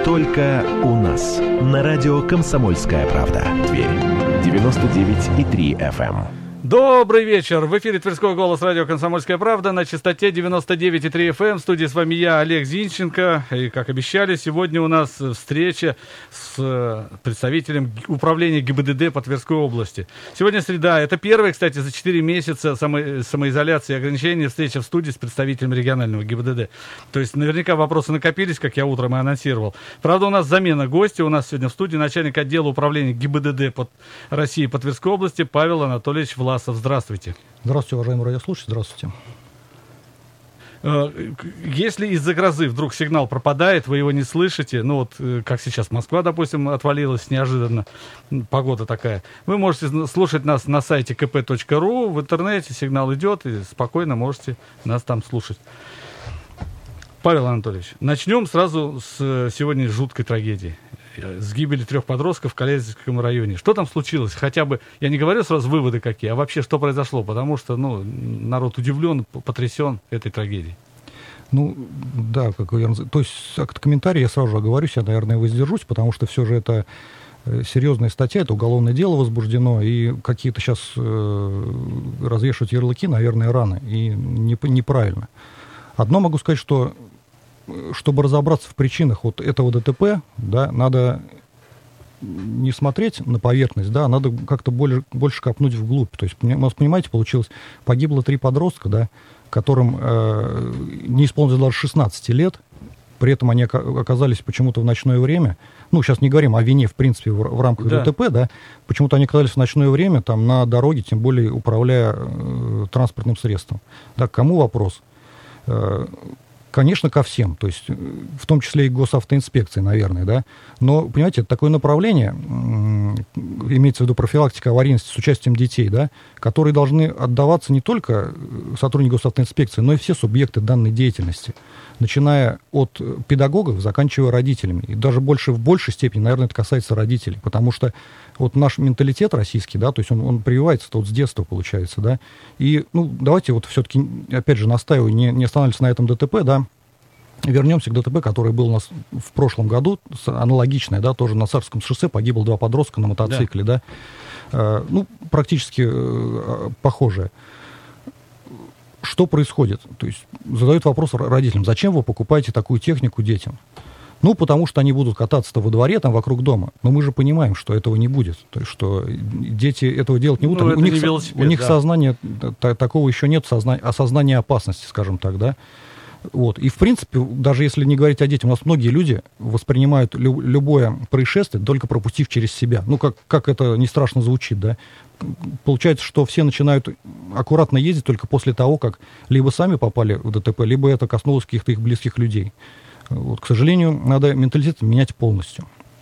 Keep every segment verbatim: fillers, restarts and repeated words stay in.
только у нас. На радио «Комсомольская правда». Тверь. девяносто девять и три эф эм. Добрый вечер. В эфире Тверской голос радио «Комсомольская правда» на частоте девяносто девять и три эф эм. В студии с вами я, Олег Зинченко. И, как обещали, сегодня у нас встреча с представителем управления ГИБДД по Тверской области. Сегодня среда. Это первая, кстати, за четыре месяца само, самоизоляции и ограничений встреча в студии с представителем регионального ГИБДД. То есть наверняка вопросы накопились, как я утром и анонсировал. Правда, у нас замена гостя. У нас сегодня в студии начальник отдела управления ГИБДД по России по Тверской области Павел Анатольевич Власов. Здравствуйте. Здравствуйте, уважаемые радиослушатели. Здравствуйте. Если из-за грозы вдруг сигнал пропадает, вы его не слышите, ну вот как сейчас Москва, допустим, отвалилась неожиданно, погода такая, вы можете слушать нас на сайте ка пэ точка ру, в интернете сигнал идет, и спокойно можете нас там слушать. Павел Анатольевич, начнем сразу с сегодня жуткой трагедии. С гибели трех подростков в Калязинском районе. Что там случилось? Хотя бы, я не говорю сразу выводы какие, а вообще что произошло? Потому что, ну, народ удивлен, потрясен этой трагедией. Ну, да, как вы, то есть от комментария я сразу же оговорюсь, я, наверное, воздержусь, потому что все же это серьезная статья, это уголовное дело возбуждено, и какие-то сейчас э, развешивать ярлыки, наверное, рано и не, неправильно. Одно могу сказать, что чтобы разобраться в причинах вот этого ДТП, да, надо не смотреть на поверхность, да, надо как-то более, больше копнуть вглубь. То есть, у нас, понимаете, получилось, погибло три подростка, да, которым э, не исполнилось даже шестнадцати лет, при этом они оказались почему-то в ночное время, ну, сейчас не говорим о вине, в принципе, в, в рамках да. ДТП, да, почему-то они оказались в ночное время там на дороге, тем более управляя э, транспортным средством. Да, к кому вопрос? Э, Конечно, ко всем, то есть в том числе и госавтоинспекции, наверное, да. Но, понимаете, это такое направление, имеется в виду профилактика аварийности с участием детей, да, которые должны отдаваться не только сотрудники госавтоинспекции, но и все субъекты данной деятельности, начиная от педагогов, заканчивая родителями. И даже больше, в большей степени, наверное, это касается родителей, потому что вот наш менталитет российский, да, то есть он, он прививается-то вот с детства, получается, да. И, ну, давайте вот все-таки, опять же, настаиваю, не, не останавливаться на этом ДТП, да, вернемся к ДТП, который был у нас в прошлом году, аналогичное, да, тоже на Царском шоссе погибло два подростка на мотоцикле, да, да? Э, ну, практически э, похожее. Что происходит? То есть задают вопрос родителям, зачем вы покупаете такую технику детям? Ну, потому что они будут кататься-то во дворе, там, вокруг дома. Но мы же понимаем, что этого не будет. То есть, что дети этого делать не будут. Ну, у них, у них да. сознание, та, такого еще нет, сознания, осознания опасности, скажем так, да. Вот. И, в принципе, даже если не говорить о детях, у нас многие люди воспринимают лю- любое происшествие, только пропустив через себя. Ну, как, как это не страшно звучит, да. Получается, что все начинают аккуратно ездить только после того, как либо сами попали в ДТП, либо это коснулось каких-то их близких людей. Вот, к сожалению, надо менталитет менять полностью.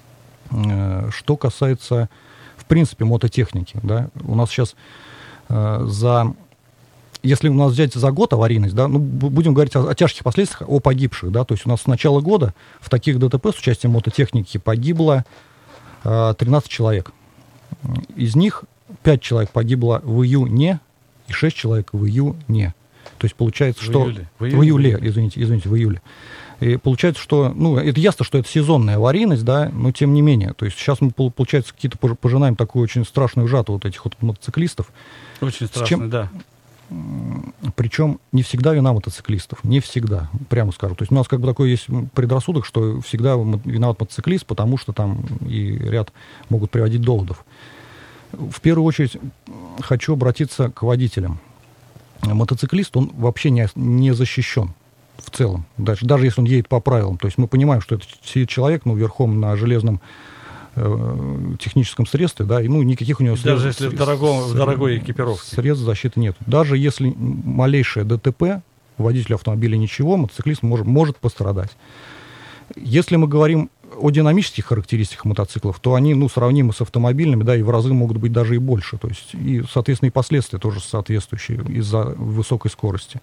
Что касается, в принципе, мототехники, да, у нас сейчас э, за... Если у нас взять за год аварийность, да, ну, будем говорить о, о тяжких последствиях, о погибших, да, то есть у нас с начала года в таких ДТП с участием мототехники погибло э, тринадцать человек. Из них пять человек погибло в июне и шесть человек в июне. То есть получается, в что... Июле. В июле. В июле, извините, извините, в июле. И получается, что, ну, это ясно, что это сезонная аварийность, да, но тем не менее, то есть сейчас мы, получается, какие-то пожинаем такую очень страшную жатву вот этих вот мотоциклистов. Очень страшно, чем... да. Причем не всегда вина мотоциклистов, не всегда, прямо скажу. То есть у нас как бы такой есть предрассудок, что всегда виноват мотоциклист, потому что там и ряд могут приводить доводов. В первую очередь хочу обратиться к водителям. Мотоциклист, он вообще не, не защищен в целом, даже, даже если он едет по правилам. То есть мы понимаем, что это сидит человек, ну, верхом на железном э, техническом средстве, да, и ну, никаких у него даже средств, если в, дорогом, в дорогой экипировке. Средств защиты нет. Даже если малейшее ДТП, водителю автомобиля ничего, мотоциклист может, может пострадать. Если мы говорим о динамических характеристиках мотоциклов, то они, ну, сравнимы с автомобильными, да, и в разы могут быть даже и больше. То есть, и, соответственно, и последствия тоже соответствующие из-за высокой скорости.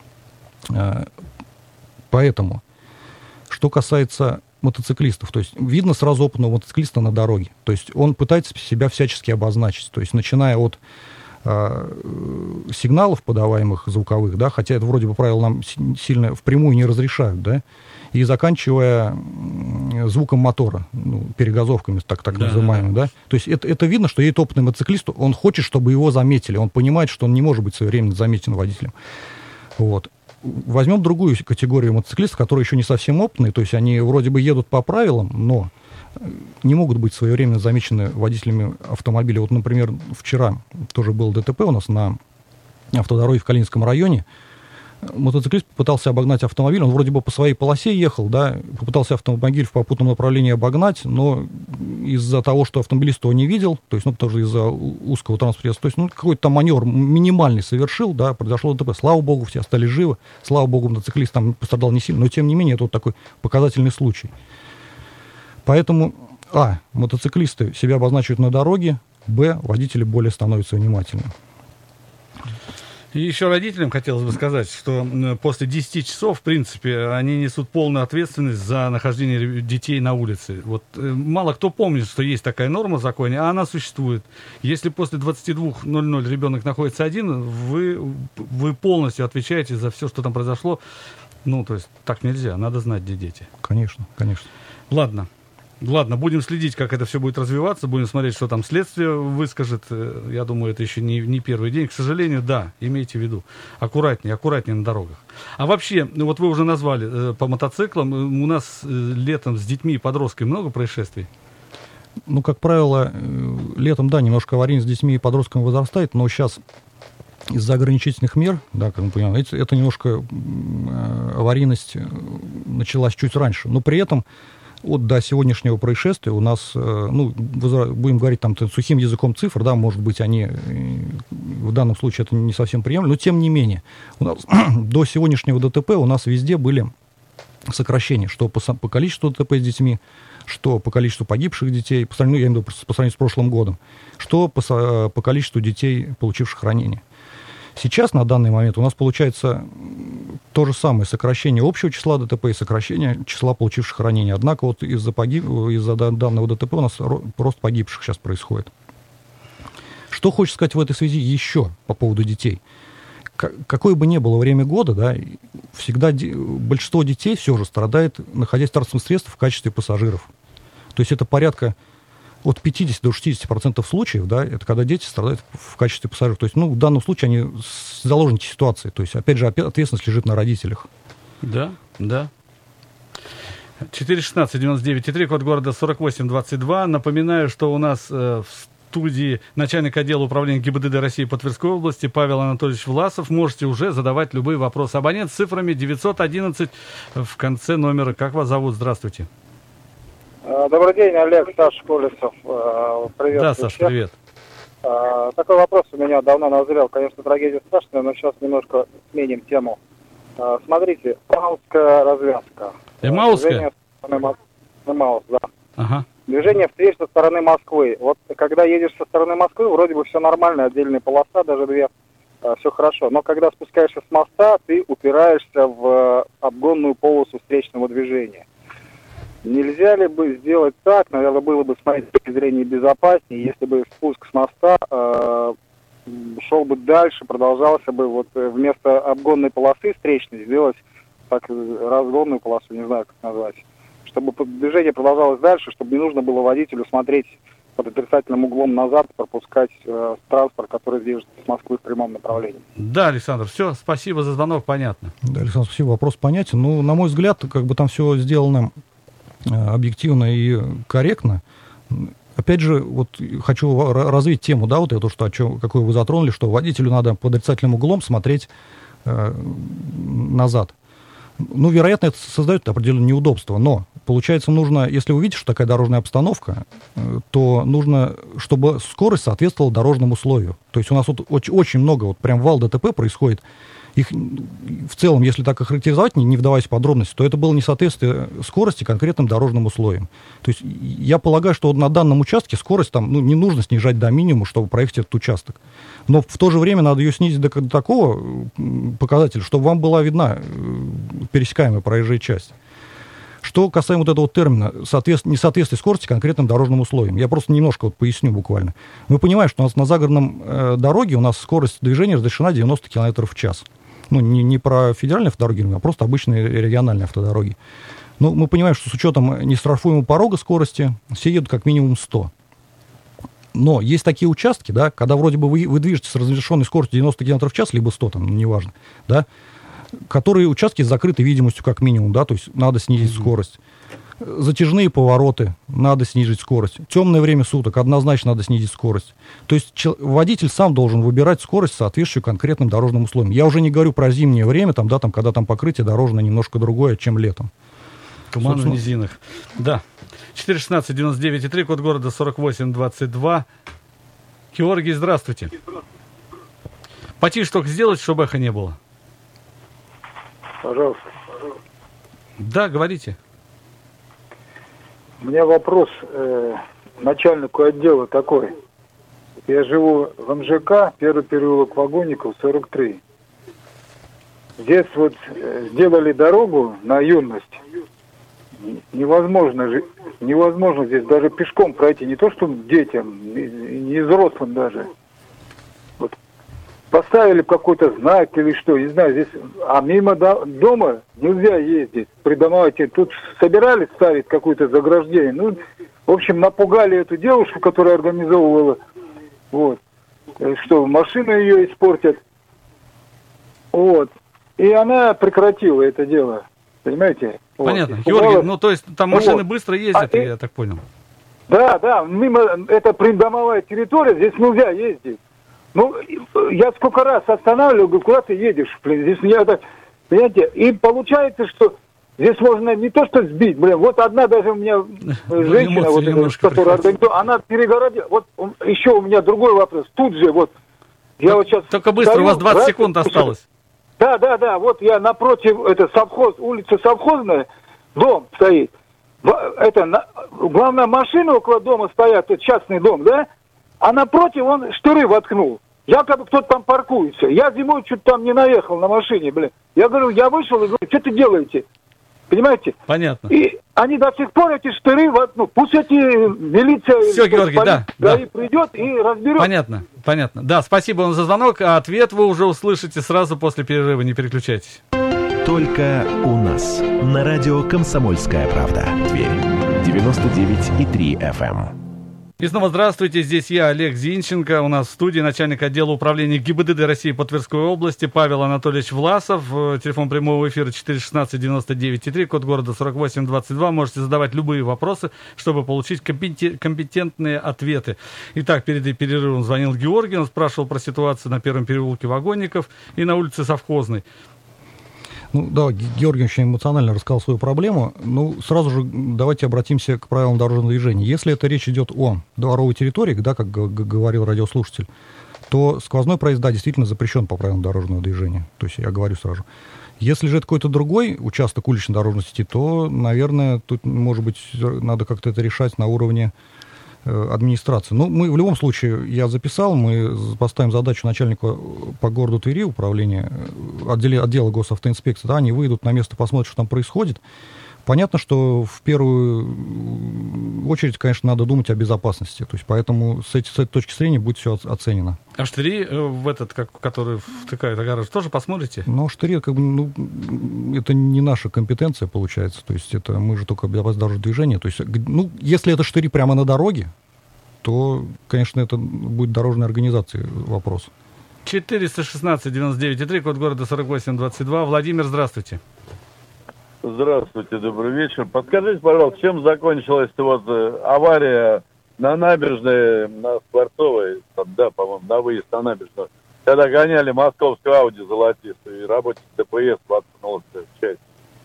Поэтому, что касается мотоциклистов, то есть видно сразу опытного мотоциклиста на дороге. То есть он пытается себя всячески обозначить. То есть начиная от э, сигналов, подаваемых звуковых, да, хотя это вроде бы правила нам сильно впрямую не разрешают, да, и заканчивая звуком мотора, ну, перегазовками, так, так да, называемыми, да. да. То есть это, это видно, что едет опытный мотоциклист, он хочет, чтобы его заметили, он понимает, что он не может быть своевременно заметен водителем. Вот. Возьмем другую категорию мотоциклистов, которые еще не совсем опытные, то есть они вроде бы едут по правилам, но не могут быть своевременно замечены водителями автомобиля. Вот, например, вчера тоже был ДТП у нас на автодороге в Калининском районе. Мотоциклист попытался обогнать автомобиль, он вроде бы по своей полосе ехал, да, попытался автомобиль в попутном направлении обогнать, но из-за того, что автомобилист его не видел, то есть, ну, тоже из-за узкого транспорта, то есть, ну, какой-то там маневр минимальный совершил, да, произошло ДТП. Слава богу, все остались живы, слава богу, мотоциклист там пострадал не сильно, но, тем не менее, это вот такой показательный случай. Поэтому, а, мотоциклисты себя обозначивают на дороге, б, водители более становятся внимательными. И еще родителям хотелось бы сказать, что после десяти часов, в принципе, они несут полную ответственность за нахождение детей на улице. Вот мало кто помнит, что есть такая норма в законе, а она существует. Если после двадцати двух ноль-ноль ребенок находится один, вы, вы полностью отвечаете за все, что там произошло. Ну, то есть так нельзя, надо знать, где дети. Конечно, конечно. Ладно. Ладно, будем следить, как это все будет развиваться, будем смотреть, что там следствие выскажет. Я думаю, это еще не, не первый день. К сожалению, да, имейте в виду. Аккуратнее, аккуратнее на дорогах. А вообще, ну вот вы уже назвали, по мотоциклам, у нас летом с детьми и подростками много происшествий? Ну, как правило, летом, да, немножко аварийность с детьми и подростками возрастает, но сейчас из-за ограничительных мер, да, как мы понимаем, это, это немножко аварийность началась чуть раньше. Но при этом вот до сегодняшнего происшествия у нас, ну, будем говорить там сухим языком цифр, да, может быть, они в данном случае это не совсем приемлемо, но тем не менее, у нас до сегодняшнего ДТП у нас везде были сокращения, что по, по количеству ДТП с детьми, что по количеству погибших детей, по сравнению, я имею в виду, по сравнению с прошлым годом, что по, по количеству детей, получивших ранения. Сейчас, на данный момент, у нас получается то же самое сокращение общего числа ДТП и сокращение числа получивших ранений. Однако вот из-за, погиб... из-за данного ДТП у нас рост погибших сейчас происходит. Что хочется сказать в этой связи еще по поводу детей? Какое бы ни было время года, да, всегда де... большинство детей все же страдает, находясь в транспортных средствах в качестве пассажиров. То есть это порядка от пятидесяти до шестидесяти процентов случаев, да, это когда дети страдают в качестве пассажиров. То есть, ну, в данном случае они заложники ситуации. То есть, опять же, ответственность лежит на родителях. Да, да. четыре шестнадцать девяносто девять три, код города сорок восемь двадцать два. Напоминаю, что у нас э, в студии начальник отдела управления ГИБДД России по Тверской области Павел Анатольевич Власов. Можете уже задавать любые вопросы. Абонент с цифрами девятьсот одиннадцать в конце номера. Как вас зовут? Здравствуйте. Добрый день, Олег, Саша Колесов. Привет. Да, Саш, привет. Такой вопрос у меня давно назрел. Конечно, трагедия страшная, но сейчас немножко сменим тему. Смотрите, Эмаусская развязка. Эмаусская? Эмаус, да. Ага. Движение встреч со стороны Москвы. Вот когда едешь со стороны Москвы, вроде бы все нормально, отдельная полоса, даже две, все хорошо. Но когда спускаешься с моста, ты упираешься в обгонную полосу встречного движения. Нельзя ли бы сделать так, наверное, было бы с моей точки зрения безопаснее, если бы спуск с моста э, шел бы дальше, продолжался бы вот вместо обгонной полосы встречной сделать так разгонную полосу, не знаю, как назвать, чтобы движение продолжалось дальше, чтобы не нужно было водителю смотреть под отрицательным углом назад, пропускать э, транспорт, который движется с Москвы в прямом направлении. Да, Александр, все, спасибо за звонок, понятно. Да, Александр, спасибо, вопрос понятен. Ну, на мой взгляд, как бы там все сделано объективно и корректно. Опять же, вот хочу развить тему, да, вот эту, что, о чем, какую вы затронули, что водителю надо под отрицательным углом смотреть э, назад. Ну, вероятно, это создает определенное неудобство, но, получается, нужно, если вы видите, что такая дорожная обстановка, э, то нужно, чтобы скорость соответствовала дорожному условию. То есть у нас вот очень, очень много, вот прям вал ДТП происходит. Их в целом, если так охарактеризовать, не, не вдаваясь в подробности, то это было несоответствие скорости конкретным дорожным условиям. То есть я полагаю, что на данном участке скорость там, ну, не нужно снижать до минимума, чтобы проехать этот участок. Но в то же время надо ее снизить до, до такого показателя, чтобы вам была видна пересекаемая проезжая часть. Что касаемо вот этого термина несоответствие скорости конкретным дорожным условиям, я просто немножко вот поясню буквально. Мы понимаем, что у нас на загородном э, дороге у нас скорость движения разрешена девяносто километров в час. Ну, не, не про федеральные автодороги, а просто обычные региональные автодороги. Ну, мы понимаем, что с учетом нештрафуемого порога скорости все едут как минимум сто. Но есть такие участки, да, когда вроде бы вы, вы движетесь с разрешенной скоростью девяносто километров в час, либо сто, там, неважно, да, которые участки с закрытой видимостью как минимум, да, то есть надо снизить mm-hmm. скорость. Затяжные повороты, надо снизить скорость. Темное время суток, однозначно надо снизить скорость. То есть чел- водитель сам должен выбирать скорость, соответствующую конкретным дорожным условиям. Я уже не говорю про зимнее время, там, да, там, когда там покрытие дорожное немножко другое, чем летом. Туман в низинах. Да. четыре шестнадцать девяносто девять и три, код города сорок восемь двадцать два. Георгий, здравствуйте. Потише только сделать, чтобы эхо не было. Пожалуйста. Да, говорите. У меня вопрос э, начальнику отдела такой. Я живу в эм жэ ка, первый переулок Вагонников, сорок три. Здесь вот э, сделали дорогу на Юность. Невозможно же, невозможно здесь даже пешком пройти, не то что детям, не взрослым даже. Вот поставили какой-то знак или что, не знаю, здесь, а мимо до, дома нельзя ездить, придомовать. Тут собирались ставить какое-то заграждение. Ну, в общем, напугали эту девушку, которая организовывала, вот, что машину ее испортят. Вот. И она прекратила это дело. Понимаете? Понятно. Вот. Георгий, Испугалась. ну то есть там машины вот. быстро ездят, А я и... так понял. Да, да, мимо, это придомовая территория, здесь нельзя ездить. Ну, я сколько раз останавливаю, говорю, куда ты едешь, блин, здесь не это, понимаете, и получается, что здесь можно не то что сбить, блин, вот одна даже у меня женщина, вот эта, которая организовала, она перегородила, вот еще у меня другой вопрос, тут же, вот, я так, вот сейчас... Только быстро, стою, у вас двадцать раз, секунд осталось. Да, да, да, вот я напротив, это совхоз, улица Совхозная, дом стоит, это, на, главное, машины около дома стоят, это частный дом, да, а напротив он штыры воткнул. Якобы кто-то там паркуется. Я зимой чуть там не наехал на машине, блин. Я говорю, я вышел и говорю, что ты делаете? Понимаете? Понятно. И они до сих пор эти штыры, ну, пусть эти милиция... Все, Георгий, да, да. да. придет и разберет. Понятно, понятно. Да, спасибо вам за звонок. А ответ вы уже услышите сразу после перерыва. Не переключайтесь. Только у нас. На радио «Комсомольская правда». Тверь. девяносто девять и три эф эм. И снова здравствуйте, здесь я, Олег Зинченко, у нас в студии начальник отдела управления ГИБДД России по Тверской области Павел Анатольевич Власов, телефон прямого эфира четыре шестнадцать девяносто девять и три, код города сорок восемь двадцать два, можете задавать любые вопросы, чтобы получить компетентные ответы. Итак, перед перерывом звонил Георгий, он спрашивал про ситуацию на первом переулке Вагонников и на улице Совхозной. Ну да, Георгий очень эмоционально рассказал свою проблему. Ну, сразу же давайте обратимся к правилам дорожного движения. Если это речь идет о дворовой территории, да, как г- г- говорил радиослушатель, то сквозной проезд, да, действительно запрещен по правилам дорожного движения. То есть я говорю сразу. Если же это какой-то другой участок уличной дорожной сети, то, наверное, тут, может быть, надо как-то это решать на уровне администрации. Ну, мы в любом случае, я записал, мы поставим задачу начальнику по городу Твери, управления, отдела, отдела госавтоинспекции, да, они выйдут на место, посмотрят, что там происходит. Понятно, что в первую очередь, конечно, надо думать о безопасности. То есть, поэтому с, эти, с этой точки зрения будет все оценено. А штыри в этот, как, который втыкают огорож, тоже посмотрите? Ну, штыри, как бы, ну, это не наша компетенция, получается. То есть, это мы же только безопасность дорожного движения. То есть, ну, если это штыри прямо на дороге, то, конечно, это будет дорожной организации вопрос. четыреста шестнадцать девяносто девять и три, код города сорок восемь двадцать два. Владимир, здравствуйте. Здравствуйте, добрый вечер. Подскажите, пожалуйста, чем закончилась вот э, авария на набережной, на Скворцовой, там, да, по-моему, на выезд на набережную, когда гоняли московскую Ауди золотистую, и работник Дэ Пэ Эс воткнулся в часть.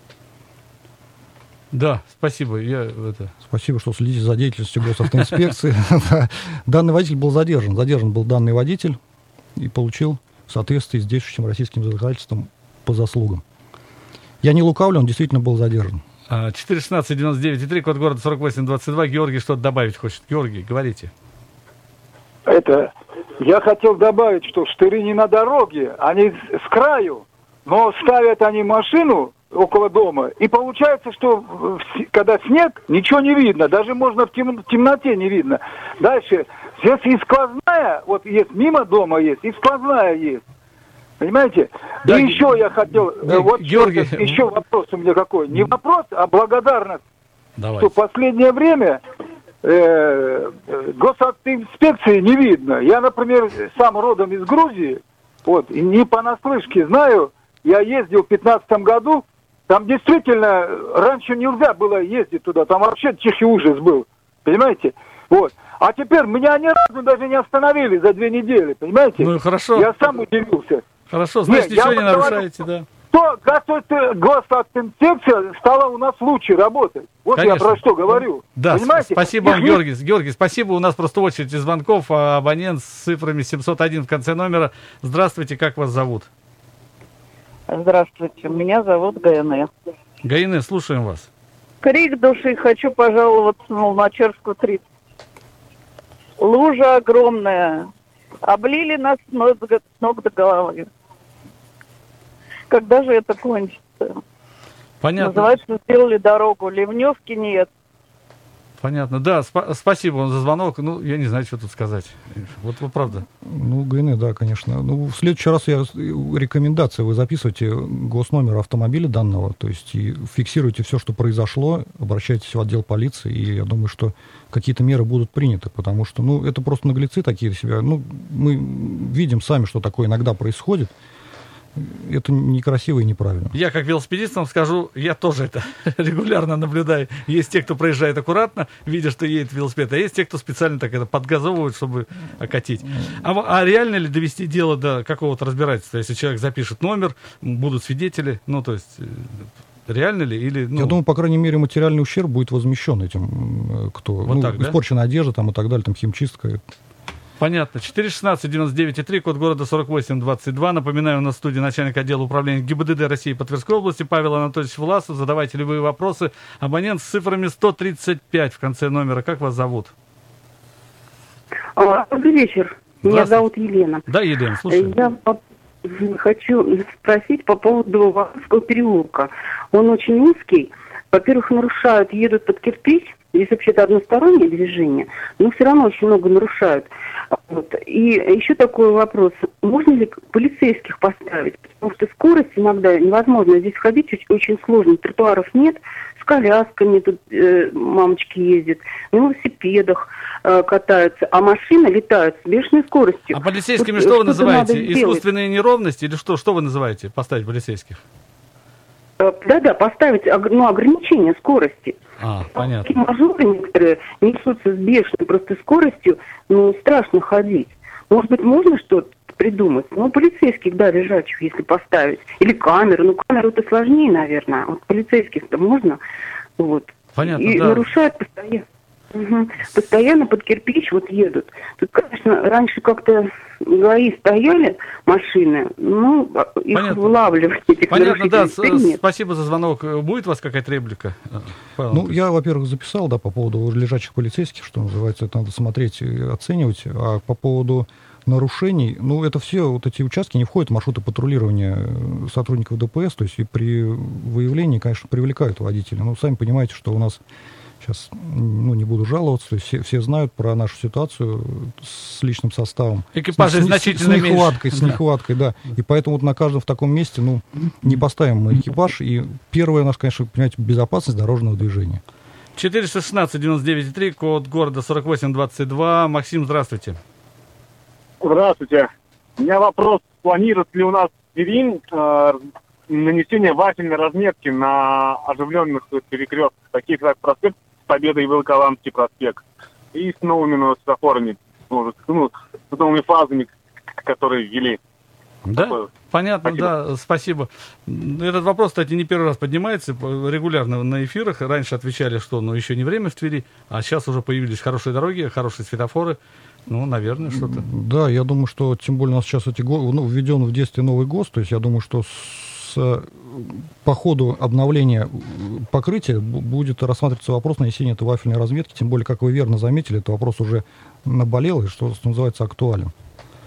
Да, спасибо. Я, это... Спасибо, что следите за деятельностью госавтоинспекции. Данный водитель был задержан. Задержан был данный водитель и получил в соответствии с действующим российским законодательством по заслугам. Я не лукавлю, он действительно был задержан. четыре шестнадцать девяносто девять и три, код города сорок восемь двадцать два. Георгий что-то добавить хочет. Георгий, говорите. Это, я хотел добавить, что штыри не на дороге, они с краю, но ставят они машину около дома, и получается, что когда снег, ничего не видно, даже можно в, тем, в темноте не видно. Дальше, здесь и сквозная, вот есть, мимо дома есть, и сквозная есть. Понимаете? Да, и еще я хотел... Ге- вот Георгий. еще вопрос у меня какой. Не вопрос, а благодарность. Давайте. Что в последнее время э, госавтоинспекции не видно. Я, например, сам родом из Грузии, вот, и не понаслышке знаю, я ездил в пятнадцатом году, там действительно раньше нельзя было ездить туда, там вообще тихий ужас был, понимаете? Вот. А теперь меня ни разу даже не остановили за две недели, понимаете? Ну, хорошо. Я сам удивился. Хорошо, значит, Нет, ничего я не вот говорю, нарушаете, да? То госавтоинспекция стала у нас лучше работать. Вот Конечно. я про что говорю. Да, понимаете? спасибо вам, Их Георгий. Георгий, спасибо. У нас просто очередь из звонков. А абонент с цифрами семьсот один в конце номера. Здравствуйте, как вас зовут? Здравствуйте, меня зовут Гайне. Гаине, слушаем вас. Крик души, хочу пожаловаться на Луначарскую тридцать. Лужа огромная. Облили нас с ног до- с ног до головы. Когда же это кончится? Понятно. Называется, сделали дорогу. Ливневки нет. Понятно. Да, спа- спасибо вам за звонок. Ну, я не знаю, что тут сказать. Вот вы правда. Ну, ГН, да, конечно. Ну, в следующий раз я рекомендация, вы записываете госномер автомобиля данного, то есть и фиксируете все, что произошло, обращайтесь в отдел полиции, и я думаю, что какие-то меры будут приняты, потому что, ну, это просто наглецы такие себя. Ну, мы видим сами, что такое иногда происходит. Это некрасиво и неправильно. Я, как велосипедист, вам скажу, я тоже это регулярно наблюдаю. Есть те, кто проезжает аккуратно, видя, что едет велосипед, а есть те, кто специально так это подгазовывают, чтобы окатить. А, в- а реально ли довести дело до какого-то разбирательства? Если человек запишет номер, м, будут свидетели, ну, то есть, э, реально ли? Или, ну, Я думаю, по крайней мере, материальный ущерб будет возмещен этим, э, кто... Вот ну, так, да? испорченная одежда там и так далее, там химчистка. понятно. четыре шестнадцать девяносто девять и три, код города сорок восемь двадцать два. Напоминаю, у нас в студии начальник отдела управления ГИБДД России по Тверской области Павел Анатольевич Власов. Задавайте любые вопросы. Абонент с цифрами сто тридцать пять в конце номера. Как вас зовут? А, Добрый вечер. Меня Здравствуйте. зовут Елена. Да, Елена, слушай. Я по- хочу спросить по поводу Ваховского переулка. Он очень узкий. Во-первых, нарушают, едут под кирпич. Здесь вообще-то одностороннее движение, но все равно очень много нарушают. Вот. И еще такой вопрос. Можно ли полицейских поставить? Потому что скорость иногда невозможно. Здесь ходить очень, очень сложно. Тротуаров нет. С колясками тут э, мамочки ездят. На велосипедах э, катаются. А машины летают с бешеной скоростью. А полицейскими Вот что вы что-то называете? надо сделать. Искусственные неровности или что? Что вы называете? Поставить полицейских? Э, Да-да, поставить ог- ну, ограничение скорости. А, Такие понятно. мажоры некоторые несутся с бешеной просто скоростью, ну, страшно ходить. Может быть, можно что-то придумать? Ну, полицейских, да, лежачих, если поставить. Или камеру. Ну, камеру-то сложнее, наверное. Вот полицейских-то можно. Вот. Понятно, И да. нарушают постоянно. Мгм. Постоянно под кирпич вот едут. Тут, конечно, раньше как-то ГАИ стояли машины, ну, их Понятно. вылавливали, этих Понятно, да. нарушителей. С- Теперь нет. Спасибо за звонок. Будет у вас какая-то реплика? Павел Ну, Анатольевич? я, во-первых, записал, да, по поводу лежачих полицейских, что называется, это надо смотреть и оценивать. А по поводу нарушений, ну, это все, вот эти участки не входят в маршруты патрулирования э, сотрудников ДПС, то есть и при выявлении, конечно, привлекают водителя. Ну, сами понимаете, что у нас сейчас, ну, не буду жаловаться, то есть все, все знают про нашу ситуацию с личным составом. Экипажей С- с- значительно с нехваткой, меньше. с нехваткой, да. И поэтому вот на каждом в таком месте, ну, не поставим мы экипаж. И первое, наш, конечно, понимаете, безопасность дорожного движения. четыреста шестнадцать девяносто девять и три, код города сорок восемь двадцать два. Максим, здравствуйте. Здравствуйте. У меня вопрос, планирует ли у нас в Твери э, нанесение вафельной разметки на оживленных перекрестках, таких как проспект Победы и Волоколамский проспект, и с новыми ну, светофорами, может, ну, с новыми фазами, которые ввели. Да? Такое. Понятно, Спасибо. да, спасибо. М, Этот вопрос, кстати, не первый раз поднимается по- регулярно на эфирах. Раньше отвечали, что ну, еще не время в Твери, а сейчас уже появились хорошие дороги, хорошие светофоры. Ну, наверное, что-то. Да, я думаю, что тем более у нас сейчас эти го- ну, введен в действие новый ГОСТ, то есть я думаю, что с, э, по ходу обновления э, покрытия бу- будет рассматриваться вопрос нанесения этой вафельной разметки, тем более, как вы верно заметили, этот вопрос уже наболел и, что, что называется, актуален.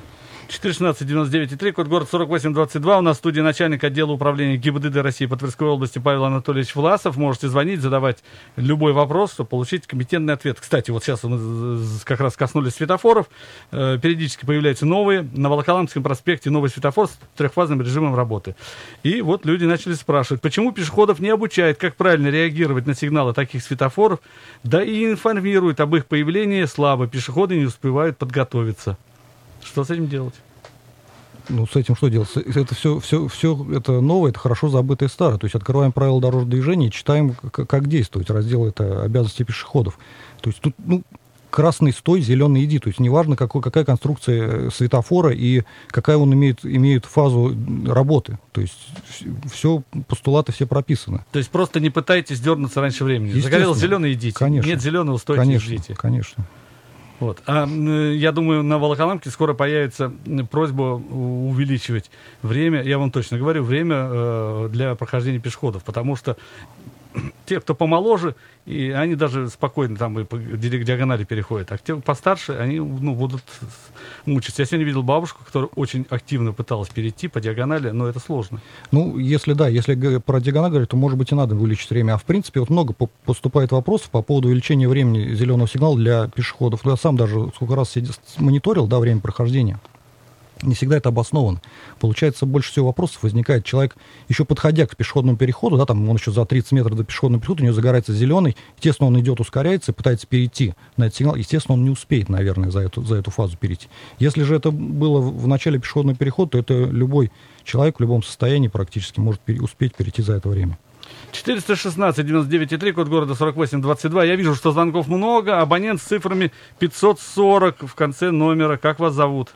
четыреста шестнадцать девяносто девять и три, код города сорок восемь двадцать два. У нас в студии начальник отдела управления ГИБДД России по Тверской области Павел Анатольевич Власов. Можете звонить, задавать любой вопрос, чтобы получить компетентный ответ. Кстати, вот сейчас мы как раз коснулись светофоров. Э, периодически появляются новые. На Волоколамском проспекте новый светофор с трехфазным режимом работы. И вот люди начали спрашивать, почему пешеходов не обучают, как правильно реагировать на сигналы таких светофоров, да и информируют об их появлении слабо. Пешеходы не успевают подготовиться. Что с этим делать? Ну, с этим что делать? Это все, все, все это новое, это хорошо забытое старое. То есть открываем правила дорожного движения и читаем, как, как действовать. Раздел это обязанности пешеходов. То есть тут, ну, красный стой, зеленый иди. То есть неважно, какой, какая конструкция светофора и какая он имеет, имеет фазу работы. То есть все, постулаты все прописаны. То есть просто не пытайтесь дернуться раньше времени. Загорелся зеленый, идите. Конечно. Нет зеленого, стойте, конечно, ждите. Конечно. Вот. А, я думаю, на Волоколамке скоро появится просьба увеличивать время, я вам точно говорю, время э, для прохождения пешеходов, потому что те, кто помоложе, и они даже спокойно там и по диагонали переходят, а те постарше, они ну, будут мучиться. Я сегодня видел бабушку, которая очень активно пыталась перейти по диагонали, но это сложно. Ну, если да, если про диагональ говорить, то, может быть, и надо увеличить время. А в принципе, вот много поступает вопросов по поводу увеличения времени зеленого сигнала для пешеходов. Я сам даже сколько раз мониторил, да, время прохождения. Не всегда это обосновано. Получается, больше всего вопросов возникает. Человек, еще подходя к пешеходному переходу, да, там он еще за тридцать метров до пешеходного перехода, у него загорается зеленый, естественно, он идет, ускоряется, пытается перейти на этот сигнал, естественно, он не успеет, наверное, за эту, за эту фазу перейти. Если же это было в начале пешеходного перехода, то это любой человек в любом состоянии практически может пере, успеть перейти за это время. четыреста шестнадцать девяносто девять и три, код города сорок восемь двадцать два. Я вижу, что звонков много. Абонент с цифрами пятьсот сорок в конце номера. Как вас зовут?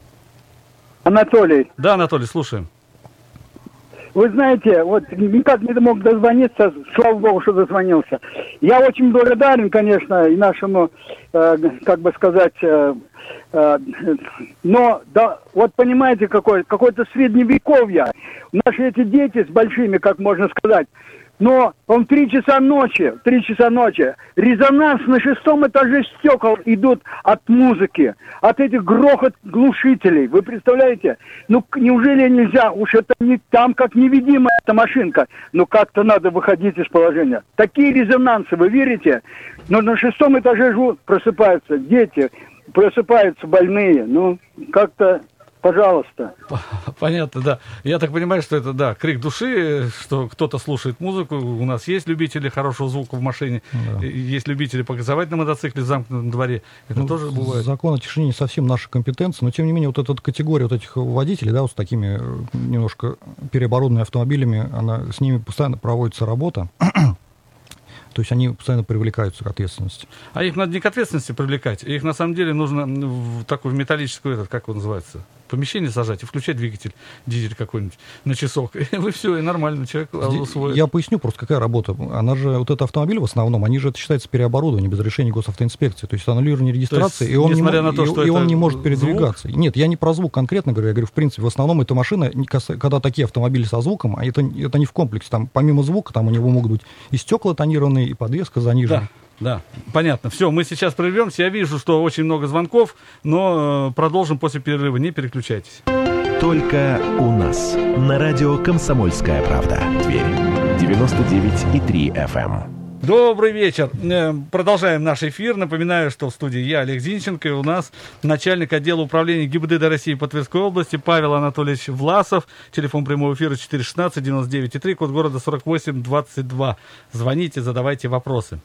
Анатолий. Да, Анатолий, слушаем. Вы знаете, вот никак не мог дозвониться, слава богу, что дозвонился. Я очень благодарен, конечно, и нашему, э, как бы сказать, э, э, но, да, вот понимаете, какой, какое-то средневековье. Наши эти дети с большими, как можно сказать, но он в три часа ночи, в три часа ночи, резонанс на шестом этаже стекол идут от музыки, от этих грохот глушителей. Вы представляете? Ну, неужели нельзя? Уж это не там, как невидимая эта машинка. Ну, как-то надо выходить из положения. Такие резонансы, вы верите? Но на шестом этаже живут, просыпаются дети, просыпаются больные. Ну, как-то... Пожалуйста. Понятно, да. Я так понимаю, что это, да, крик души, что кто-то слушает музыку. У нас есть любители хорошего звука в машине, да. Есть любители погазовать на мотоцикле в замкнутом дворе. Это ну, тоже бывает. Закон о тишине не совсем наша компетенция, но тем не менее вот эта категория вот этих водителей, да, вот с такими немножко переоборудованными автомобилями, она, с ними постоянно проводится работа. То есть они постоянно привлекаются к ответственности. А их надо не к ответственности привлекать, их на самом деле нужно в такую металлическую, этот, как он называется, помещение сажать и включать двигатель, дизель какой-нибудь на часок. И вы все, и нормально, человек усвоит. Я поясню просто, какая работа. Она же, вот этот автомобиль в основном, они же, это считается переоборудование без разрешения госавтоинспекции. То есть аннулирование регистрации, есть, и, он не, на то, и, что и он не может передвигаться. Звук? Нет, я не про звук конкретно говорю, я говорю, в принципе, в основном эта машина, когда такие автомобили со звуком, а это, это не в комплексе. Там помимо звука, там у него могут быть и стекла тонированные, и подвеска занижена. Да. Да, понятно. Все, мы сейчас прервемся. Я вижу, что очень много звонков, но э, продолжим после перерыва. Не переключайтесь. Только у нас. На радио «Комсомольская правда». Тверь. девяносто девять и три эф эм. Добрый вечер. Продолжаем наш эфир. Напоминаю, что в студии я, Олег Зинченко, и у нас начальник отдела управления ГИБДД России по Тверской области Павел Анатольевич Власов. Телефон прямого эфира четыреста шестнадцать девяносто девять и три, код города сорок восемь двадцать два. Звоните, задавайте вопросы.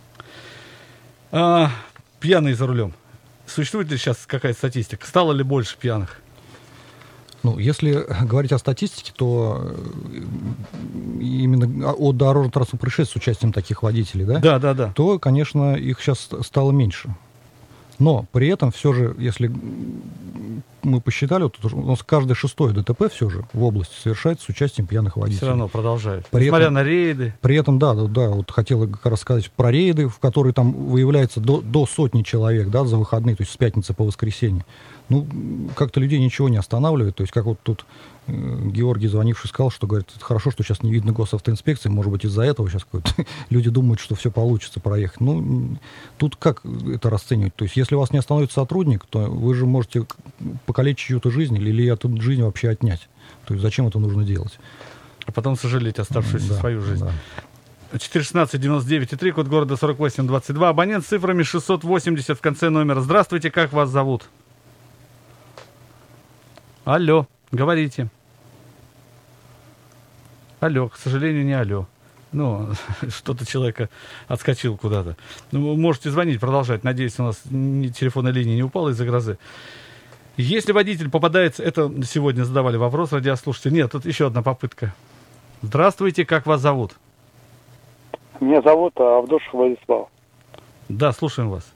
А, пьяные за рулем. Существует ли сейчас какая-то статистика? Стало ли больше пьяных? Ну, если говорить о статистике, то именно о дорожно-транспортных происшествиях с участием таких водителей, да? Да, да, да. То, конечно, их сейчас стало меньше. Но при этом все же, если мы посчитали, вот у нас каждое шестое ДТП все же в области совершается с участием пьяных водителей. Все равно продолжает. При Несмотря этом, на рейды. При этом, да, да, да, вот хотел как раз сказать про рейды, в которые там выявляется до, до сотни человек, да, за выходные, то есть с пятницы по воскресенье. Ну, как-то людей ничего не останавливает. То есть, как вот тут э, Георгий, звонивший, сказал, что, говорит, хорошо, что сейчас не видно госавтоинспекции, может быть, из-за этого сейчас люди думают, что все получится проехать. Ну, тут как это расценивать? То есть, если вас не остановит сотрудник, то вы же можете покалечить чью-то жизнь или, или эту жизнь вообще отнять. То есть зачем это нужно делать? А потом сожалеть оставшуюся Да, свою жизнь. да. четыре шестнадцать девяносто девять и три, код города сорок восемь двадцать два. Абонент с цифрами шестьсот восемьдесят в конце номера. Здравствуйте, как вас зовут? Алло, говорите. Алло, к сожалению, не алло. Ну, что-то человека отскочил куда-то. Ну, вы можете звонить, продолжать. Надеюсь, у нас ни, телефонная линия не упала из-за грозы. Если водитель попадается... Это сегодня задавали вопрос радиослушатели. Нет, тут еще одна попытка. Здравствуйте, как вас зовут? Меня зовут Авдошев Владислав. Да, слушаем вас.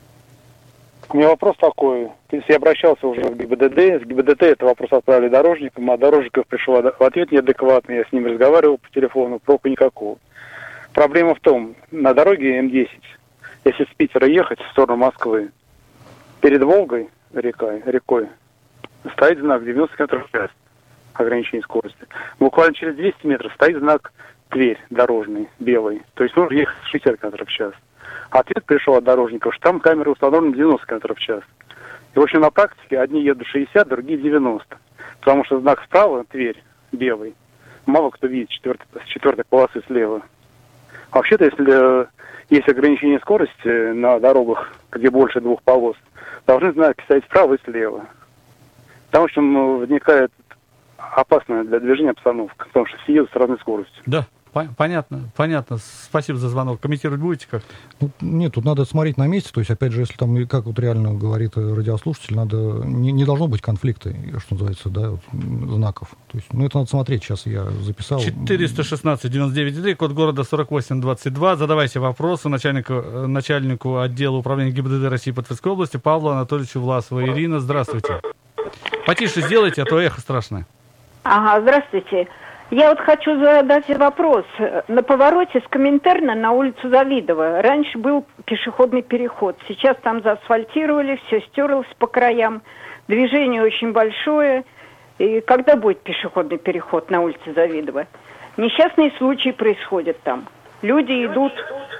У меня вопрос такой. То есть я обращался уже в ГИБДД. С ГИБДД этот вопрос отправили дорожникам, а дорожников пришел в ответ неадекватный. Я с ними разговаривал по телефону, проку никакого. Проблема в том, на дороге М десять, если с Питера ехать в сторону Москвы, перед Волгой, рекой, рекой стоит знак девяносто километров в час, ограничение скорости. Буквально через двести метров стоит знак Тверь дорожный, белый. То есть нужно ехать шестьдесят километров в час. Ответ пришел от дорожников, что там камеры установлены девяносто километров в час. И, в общем, на практике одни едут шестьдесят, другие девяносто. Потому что знак справа, Тверь, белый, мало кто видит четвертой, с четвертой полосы слева. Вообще-то, если есть ограничение скорости на дорогах, где больше двух полос, должны знаки стоять справа и слева. Потому что ну, возникает опасная для движения обстановка, потому что все едут с разной скоростью. Да. Понятно, понятно. Спасибо за звонок. Комментировать будете как? Ну, нет, тут надо смотреть на месте. То есть, опять же, если там, как вот реально говорит радиослушатель, надо не, не должно быть конфликта, что называется, да, вот, знаков. То есть, ну, это надо смотреть. Сейчас я записал. четыреста шестнадцать девяносто девять три, код города сорок восемь двадцать два. Задавайте вопросы начальнику, начальнику отдела управления ГИБДД России по Тверской области Павлу Анатольевичу Власову. Ирина, здравствуйте. Потише сделайте, а то эхо страшное. Ага, здравствуйте. Я вот хочу задать вопрос. На повороте с Коминтерна на улицу Завидово раньше был пешеходный переход. Сейчас там заасфальтировали, все стерлось по краям. Движение очень большое. И когда будет пешеходный переход на улице Завидово? Несчастные случаи происходят там. Люди идут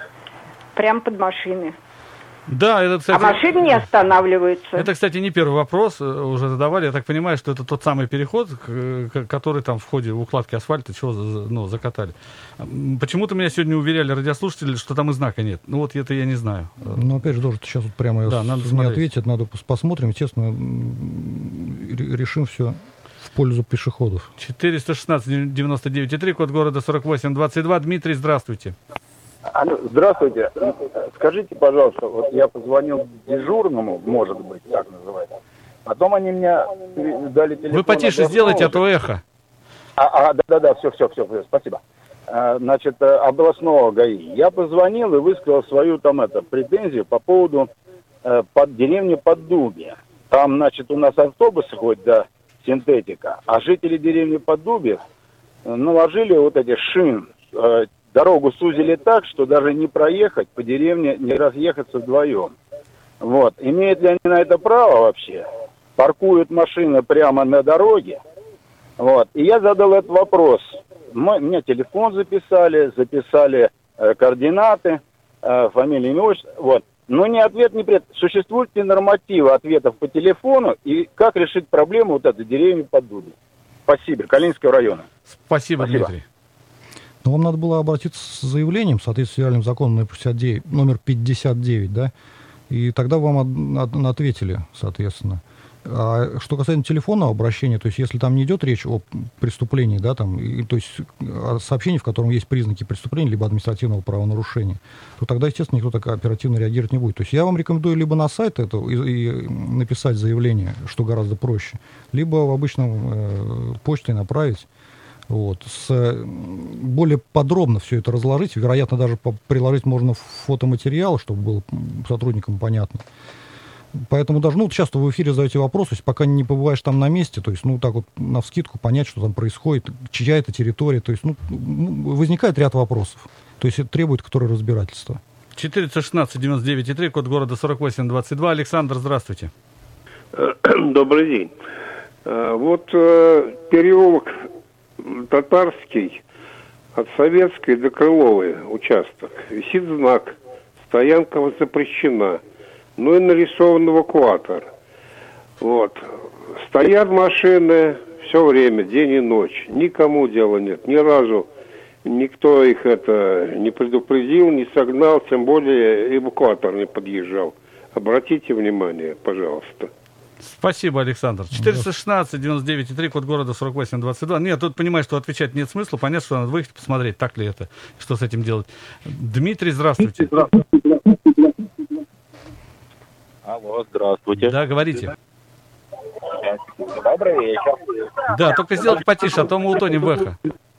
прямо под машины. Да, это, кстати, а машины не останавливаются. Это, кстати, не первый вопрос, уже задавали. Я так понимаю, что это тот самый переход, который там в ходе укладки асфальта чего ну, закатали. Почему-то меня сегодня уверяли радиослушатели, что там и знака нет. Ну вот это я не знаю. Ну опять же, тоже сейчас вот прямо да, надо не ответить, надо посмотрим. Естественно, решим все в пользу пешеходов. четыреста шестнадцать девяносто девять и три, код города сорок восемь двадцать два. Дмитрий, здравствуйте. Алло, здравствуйте. Скажите, пожалуйста, вот я позвонил дежурному, может быть, так называется. Потом они мне дали телефон. Вы потише сделайте, а то эхо. А, а, да-да-да, все, все, все, спасибо. А, значит, областного ГАИ. Я позвонил и высказал свою там это претензию по поводу э, под деревни Поддубье. Там, значит, у нас автобусы ходят до Синтетика, а жители деревни Поддубье наложили вот эти шин. Э, Дорогу сузили так, что даже не проехать по деревне, не разъехаться вдвоем. Вот. Имеют ли они на это право вообще? Паркуют машины прямо на дороге. Вот. И я задал этот вопрос. Мой, меня телефон записали, записали э, координаты, э, фамилия, имя, отчество. Вот. Но ни ответ, ни пред. Существуют ли нормативы ответов по телефону и как решить проблему вот этой деревни Поддубье? Спасибо. Калининского района. Спасибо, Спасибо. Дмитрий. Но вам надо было обратиться с заявлением в соответствии с федеральным законом номер пятьдесят девять, номер пятьдесят девять, да, и тогда вам от, от, ответили, соответственно. А что касается телефонного обращения, то есть если там не идет речь о преступлении, да, там, и, то есть о сообщении, в котором есть признаки преступления либо административного правонарушения, то тогда, естественно, никто так оперативно реагировать не будет. То есть я вам рекомендую либо на сайт это и, и написать заявление, что гораздо проще, либо в обычном э, почте направить. Вот, с, более подробно все это разложить, вероятно, даже по, приложить можно фотоматериал, чтобы было сотрудникам понятно. Поэтому даже, ну, вот часто в эфире задаете вопрос, то есть пока не побываешь там на месте, то есть, ну, так вот навскидку понять, что там происходит, чья это территория, то есть, ну, возникает ряд вопросов, то есть это требует, которые разбирательства. четыреста шестнадцать девяносто девять и три, код города сорок восемь двадцать два. Александр, здравствуйте. Добрый день. Вот переулок Татарский от Советской до Крыловой участок. Висит знак «Стоянка запрещена». Ну и нарисован эвакуатор. Вот. Стоят машины все время, день и ночь. Никому дела нет, ни разу никто их это не предупредил, не согнал, тем более эвакуатор не подъезжал. Обратите внимание, пожалуйста. Спасибо, Александр. четыреста шестнадцать девяносто девять три, код города сорок восемь двадцать два. Нет, тут понимаешь, что отвечать нет смысла. Понятно, что надо выехать, посмотреть, так ли это, что с этим делать. Дмитрий, здравствуйте. Алло, здравствуйте. Да, говорите. Добрый вечер. Да, только сделайте потише, а то мы утонем в эхо.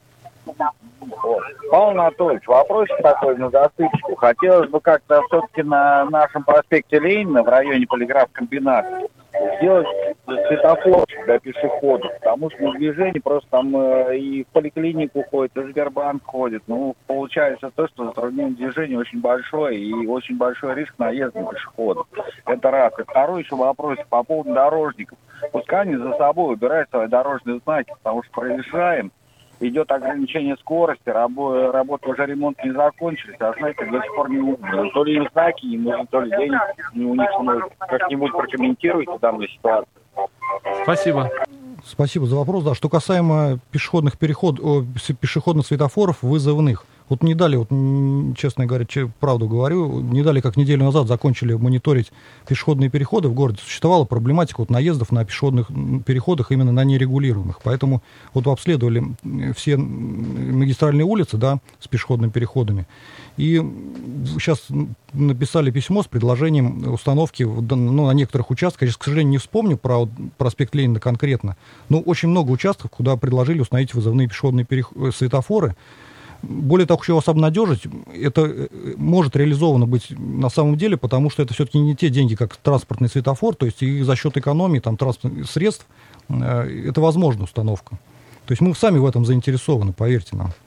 Вот. Павел Анатольевич, вопросик такой на засыпку. Хотелось бы как-то все-таки на нашем проспекте Ленина, в районе полиграф-комбината, сделать светофор для пешеходов, потому что на движении просто там э, и в поликлинику ходит, и в Сбербанк ходит. Ну, получается то, что затруднение движения очень большое и очень большой риск наезда на пешеходов. Это раз. И второй еще вопрос по поводу дорожников. Пускай они за собой убирают свои дорожные знаки, потому что проезжаем, идет ограничение скорости, рабо- работы уже ремонт не закончились, а знаки до сих пор не убраны. То ли им знаки не нужны, то ли денег у них, ну, как-нибудь прокомментируйте данную ситуацию. Спасибо. Спасибо за вопрос. Да, что касаемо пешеходных переход, о, пешеходных светофоров вызывных. Вот не дали, вот, честно говоря, правду говорю, не дали, как неделю назад закончили мониторить пешеходные переходы в городе. Существовала проблематика вот наездов на пешеходных переходах именно на нерегулируемых. Поэтому вот обследовали все магистральные улицы, да, с пешеходными переходами. И сейчас написали письмо с предложением установки, ну, на некоторых участках, я сейчас, к сожалению, не вспомню про вот проспект Ленина конкретно, но очень много участков, куда предложили установить вызывные пешеходные перех... светофоры. Более того, хочу вас обнадежить, это может реализовано быть на самом деле, потому что это все-таки не те деньги, как транспортный светофор, то есть и за счет экономии там, транспортных средств это возможна установка. То есть мы сами в этом заинтересованы, поверьте нам.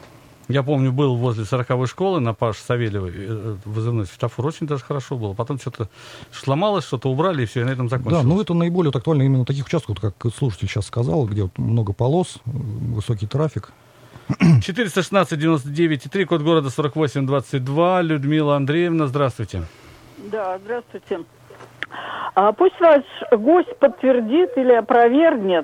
Я помню, был возле сороковой школы на Паше Савельевой вызывной светофор, очень даже хорошо было. Потом что-то сломалось, что-то убрали, и все, и на этом закончилось. Да, ну это наиболее актуально именно таких участков, как слушатель сейчас сказал, где вот много полос, высокий трафик. четыреста шестнадцать девяносто девять три, код города сорок восемь двадцать два. Людмила Андреевна, здравствуйте. Да, здравствуйте. А пусть ваш гость подтвердит или опровергнет,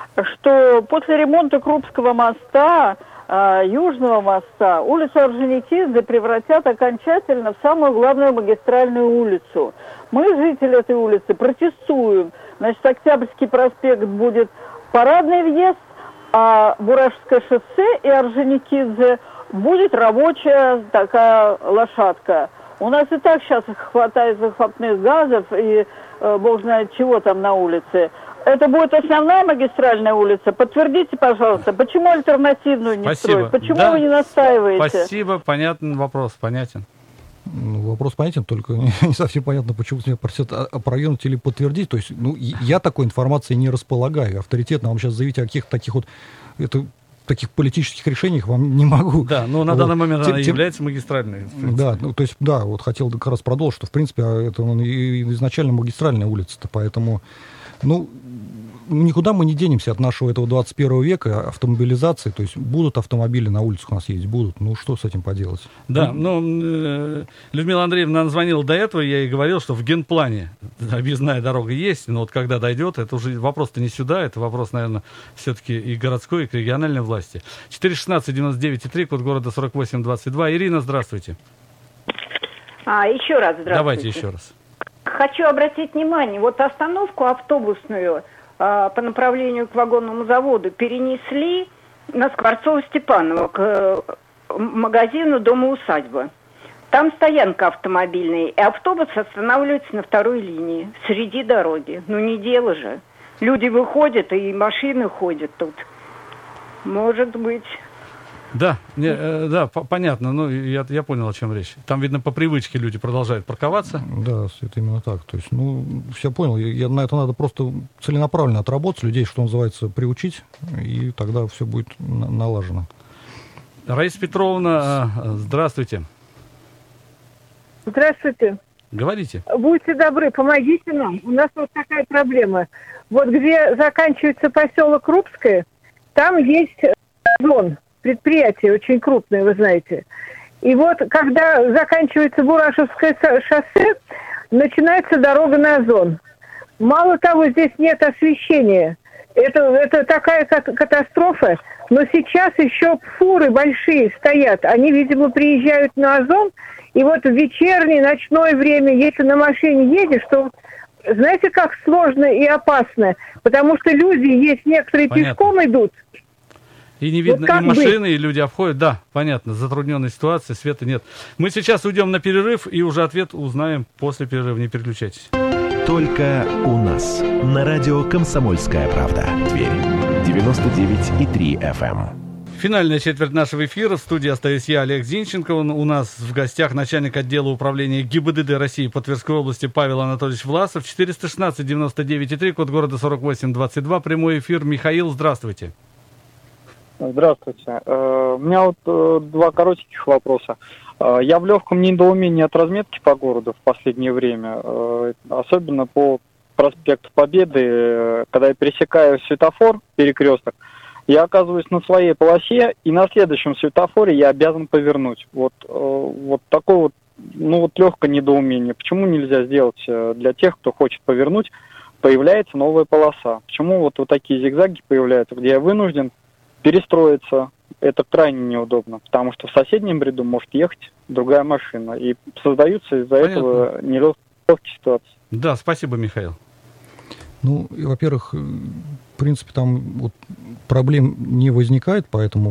что после ремонта Крупского моста, а, Южного моста, улицу Орджоникидзе превратят окончательно в самую главную магистральную улицу. Мы, жители этой улицы, протестуем. Значит, Октябрьский проспект будет парадный въезд, а Бурашевское шоссе и Орджоникидзе будет рабочая такая лошадка. У нас и так сейчас хватает захватных газов и э, бог знает чего там на улице. Это будет основная магистральная улица. Подтвердите, пожалуйста, почему альтернативную не Спасибо. строить? Почему Да. вы не настаиваете? Спасибо, понятен вопрос, понятен. Ну, вопрос понятен, только не совсем понятно, почему меня просят опровергнуть или подтвердить. То есть, ну, я такой информации не располагаю. Авторитетно вам сейчас заявить о каких-то таких вот это, таких политических решениях вам не могу. Да, но на вот. данный момент тем, она тем, является магистральной. Да, ну, то есть, да, вот хотел как раз продолжить, что, в принципе, это он и изначально магистральная улица-то, поэтому, ну, никуда мы не денемся от нашего этого двадцать первого века, автомобилизации, то есть будут автомобили на улицах у нас ездить, будут, ну что с этим поделать? Да, ну, э, Людмила Андреевна нам звонила до этого, я ей говорил, что в генплане объездная дорога есть, но вот когда дойдет, это уже вопрос-то не сюда, это вопрос, наверное, все-таки и городской, и к региональной власти. четыреста шестнадцать девяносто девять три, код города сорок восемь двадцать два. Ирина, здравствуйте. А, еще раз здравствуйте. Давайте еще раз. Хочу обратить внимание, вот остановку автобусную а, по направлению к вагонному заводу перенесли на Скворцово-Степаново, к э, магазину «Дома-усадьба». Там стоянка автомобильная, и автобус останавливается на второй линии, среди дороги. Ну не дело же. Люди выходят, и машины ходят тут. Может быть... Да, не, э, да, по- понятно, ну, я, я понял, о чем речь. Там, видно, по привычке люди продолжают парковаться. Да, это именно так. То есть, ну, все понял, я, я, на это надо просто целенаправленно отработать, людей, что называется, приучить, и тогда все будет на- налажено. Раиса Петровна, э, здравствуйте. Здравствуйте. Говорите. Будьте добры, помогите нам. У нас вот такая проблема. Вот где заканчивается поселок Крупское, там есть зон, предприятие очень крупное, вы знаете. И вот когда заканчивается Бурашевское шоссе, начинается дорога на Озон. Мало того, здесь нет освещения. Это, это такая кат- катастрофа. Но сейчас еще фуры большие стоят. Они, видимо, приезжают на Озон. И вот в вечернее, ночное время, если на машине едешь, то знаете, как сложно и опасно? Потому что люди, есть некоторые Понятно. пешком идут. И не видно, Вот и машины, быть? И люди обходят. Да, понятно, затрудненная ситуация, света нет. Мы сейчас уйдем на перерыв и уже ответ узнаем после перерыва. Не переключайтесь. Только у нас. На радио «Комсомольская правда». Тверь. девяносто девять и три эф эм. Финальная четверть нашего эфира. В студии остаюсь я, Олег Зинченко. Он, у нас в гостях начальник отдела управления ГИБДД России по Тверской области Павел Анатольевич Власов. четыреста шестнадцать девяносто девять и три, код города сорок восемь двадцать два. Прямой эфир. Михаил, здравствуйте. Здравствуйте. У меня вот два коротеньких вопроса. Я в легком недоумении от разметки по городу в последнее время, особенно по проспекту Победы, когда я пересекаю светофор, перекресток, я оказываюсь на своей полосе, и на следующем светофоре я обязан повернуть. Вот, вот такое вот, ну вот легкое недоумение. Почему нельзя сделать для тех, кто хочет повернуть, появляется новая полоса? Почему вот, вот такие зигзаги появляются, где я вынужден перестроиться? Это крайне неудобно, потому что в соседнем ряду может ехать другая машина, и создаются из-за Понятно. этого нелегкие ситуации. Да, спасибо, Михаил. Ну, и, во-первых, в принципе, там вот проблем не возникает, поэтому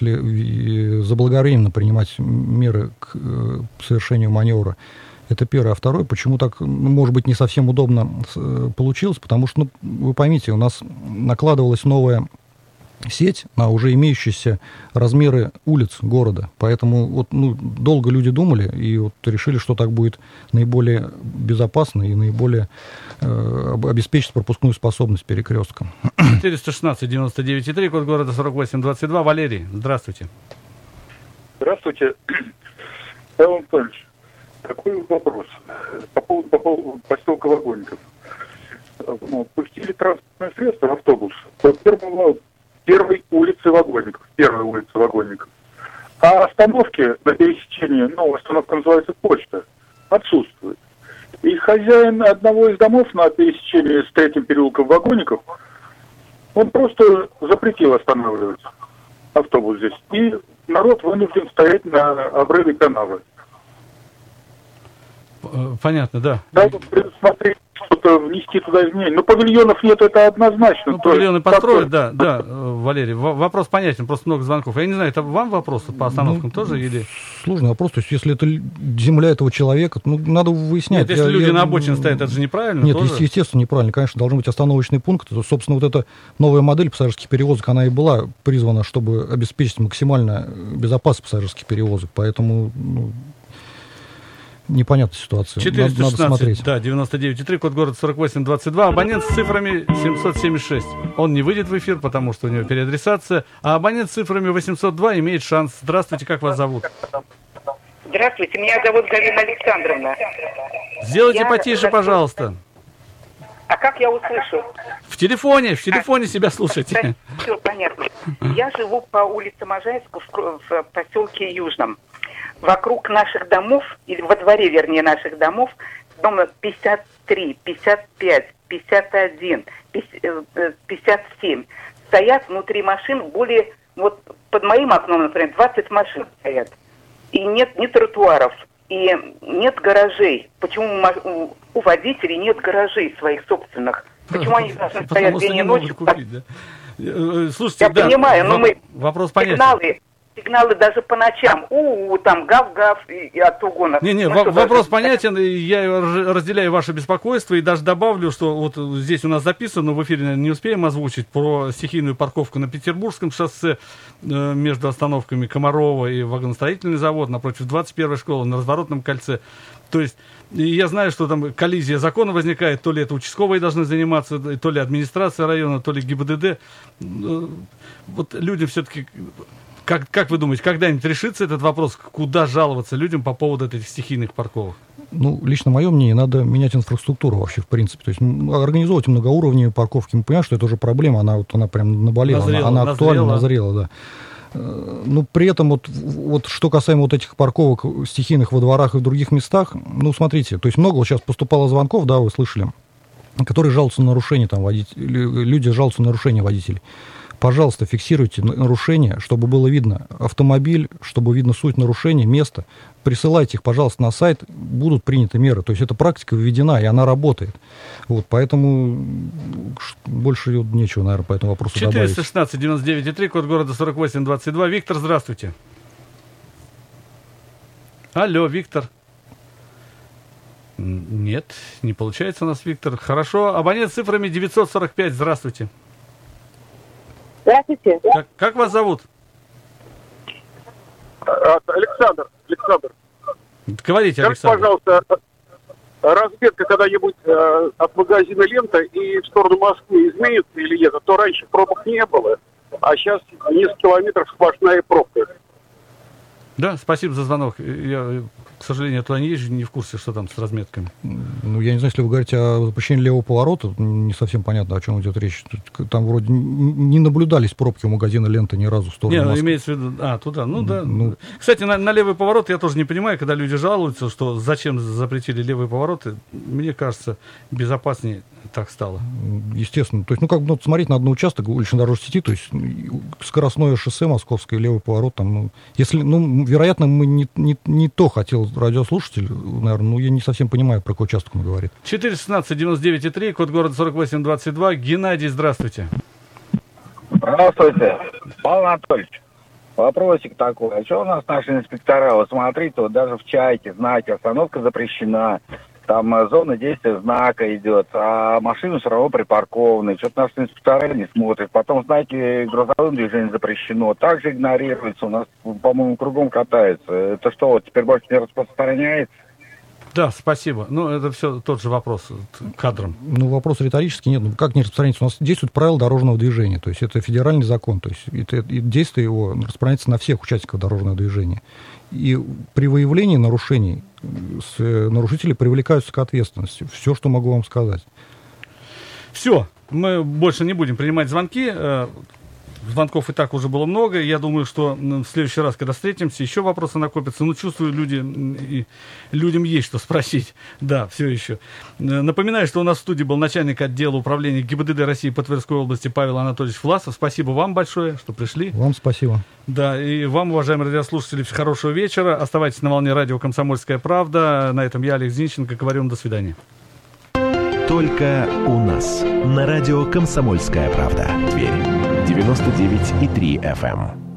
если заблаговременно принимать меры к э, совершению маневра, это первое. А второе, почему так, ну, может быть, не совсем удобно получилось, потому что, ну, вы поймите, у нас накладывалась новая сеть на уже имеющиеся размеры улиц города. Поэтому вот, ну, долго люди думали и вот решили, что так будет наиболее безопасно и наиболее э, обеспечит пропускную способность перекрестка. четыреста шестнадцать девяносто девять и три, код города сорок восемь двадцать два. Валерий, здравствуйте. Здравствуйте, Павел Анатольевич. Такой вопрос по поводу, по поводу поселка Вагонников. Ну, пустили транспортное средство, автобус, по первому первой улице Вагонников, первой улице Вагонников. А остановки на пересечении, ну, остановка называется Почта, отсутствует. И хозяин одного из домов на пересечении с третьим переулком Вагонников, он просто запретил останавливать автобус здесь. И народ вынужден стоять на обрыве канала. Понятно, да. Надо предусмотреть, что-то внести туда изменения. Но павильонов нет, это однозначно. Ну, павильоны построят, да, да, Валерий. вопрос понятен, просто много звонков. Я не знаю, это вам вопрос по остановкам ну, тоже или... Сложный вопрос. То есть, если это земля этого человека, ну, надо выяснять. Нет, если я, люди я... на обочине стоят, это же неправильно? Нет, тоже? естественно, неправильно. Конечно, должен быть остановочный пункт. Собственно, вот эта новая модель пассажирских перевозок, она и была призвана, чтобы обеспечить максимально безопасность пассажирских перевозок. Поэтому... Ну, непонятная ситуация. четыреста шестнадцать, надо, надо смотреть. Да, девяносто девять и три, код города сорок восемь двадцать два. Абонент с цифрами семьсот семьдесят шесть. Он не выйдет в эфир, потому что у него переадресация. А абонент с цифрами восемьсот два имеет шанс. Здравствуйте, как вас зовут? Здравствуйте, меня зовут Галина Александровна. Сделайте я... потише, пожалуйста. А как я услышу? В телефоне, в телефоне а, себя слушайте. Все понятно. Я живу по улице Можайска в, в поселке Южном. Вокруг наших домов, или во дворе, вернее, наших домов, дома пятьдесят три, пятьдесят пять, пятьдесят один, пятьдесят семь, стоят внутри машин более, вот под моим окном, например, двадцать машин стоят. И нет ни тротуаров, и нет гаражей. Почему у водителей нет гаражей своих собственных? Почему они должны стоять день и ночь? Слушайте, я да, понимаю, но мы вопрос понятен. Сигналы, сигналы даже по ночам, у, -у там гав-гав и, и от угона. Не-не, ну, вопрос понятен, и я разделяю ваше беспокойство, и даже добавлю, что вот здесь у нас записано, в эфире, наверное, не успеем озвучить, про стихийную парковку на Петербургском шоссе э, между остановками Комарова и вагоностроительный завод, напротив двадцать первой школы, на Разворотном кольце. То есть, я знаю, что там коллизия закона возникает, то ли это участковые должны заниматься, то ли администрация района, то ли ГИБДД. Вот люди все-таки... Как, как вы думаете, когда-нибудь решится этот вопрос, куда жаловаться людям по поводу этих стихийных парковок? Ну, лично мое мнение, надо менять инфраструктуру вообще, в принципе. То есть организовывать многоуровневые парковки. Мы понимаем, что это уже проблема, она, вот, она прям наболела, назрела, она, она актуальна, назрела, да. Но при этом, вот, вот что касаемо вот этих парковок стихийных во дворах и в других местах, ну, смотрите, то есть много вот сейчас поступало звонков, да, вы слышали, которые жалуются на нарушение, там, водителей, люди жалуются на нарушение водителей. Пожалуйста, фиксируйте нарушения, чтобы было видно автомобиль, чтобы видно суть нарушения, место. Присылайте их, пожалуйста, на сайт, будут приняты меры. То есть эта практика введена, и она работает. Вот, поэтому больше нечего, наверное, по этому вопросу добавить. четыреста шестнадцать девяносто девять и три, код города сорок восемь двадцать два. Виктор, здравствуйте. Алло, Виктор. Нет, не получается у нас, Виктор. Хорошо. Абонент с цифрами девятьсот сорок пять. Здравствуйте. Здравствуйте. Как, как вас зовут? Александр. Александр. Говорите, Скажите, Александр. пожалуйста, разведка когда-нибудь э, от магазина «Лента» и в сторону Москвы изменится или нет? А то раньше пробок не было, а сейчас несколько километров сплошная пробка. Да, спасибо за звонок. Я, к сожалению, туда не езжу, не в курсе, что там с разметками. Ну, я не знаю, если вы говорите о запрещении левого поворота, не совсем понятно, о чем идет речь. Там вроде не наблюдались пробки у магазина «Лента» ни разу в сторону Не, Москвы. имеется в виду, а, туда, ну да. Ну, Кстати, на, на левый поворот я тоже не понимаю, когда люди жалуются, что зачем запретили левые повороты. Мне кажется, безопаснее так стало. Естественно. То есть, ну, как бы ну, смотреть на одно участок уличной дорожной сети, то есть скоростное шоссе московское, левый поворот, там, ну, если, ну, вероятно, мы не, не, не то хотел радиослушатель, наверное, ну, я не совсем понимаю, про какой участок он говорит. четыреста шестнадцать девяносто девять и три, код города сорок восемь двадцать два. Геннадий, здравствуйте. Здравствуйте, Павел Анатольевич. Вопросик такой. А что у нас наши инспектора? Вот смотрите, вот даже в «Чайке» знаки, остановка запрещена. Там зона действия знака идет, а машины все равно припаркованы. Что-то наши инспектора не смотрят. Потом знаки грузовым движением запрещено. Также игнорируется. У нас, по-моему, кругом катается. Это что, вот теперь больше не распространяется? Да, спасибо. Ну, это все тот же вопрос кадром. Ну, вопрос риторический. Нет, ну как не распространяется? У нас действует правила дорожного движения. То есть это федеральный закон. То есть это, и действие его распространяется на всех участников дорожного движения. И при выявлении нарушений с, нарушители привлекаются к ответственности. Все, что могу вам сказать. Все. Мы больше не будем принимать звонки. Звонков и так уже было много. Я думаю, что в следующий раз, когда встретимся, еще вопросы накопятся. Ну, чувствую, люди, и людям есть что спросить. Да, все еще. Напоминаю, что у нас в студии был начальник отдела управления ГИБДД России по Тверской области Павел Анатольевич Власов. Спасибо вам большое, что пришли. Вам спасибо. Да, и вам, уважаемые радиослушатели, хорошего вечера. Оставайтесь на волне радио «Комсомольская правда». На этом я, Олег Зинченко, говорю вам до свидания. Только у нас. На радио «Комсомольская правда». Тверь. девяносто девять и три эф эм.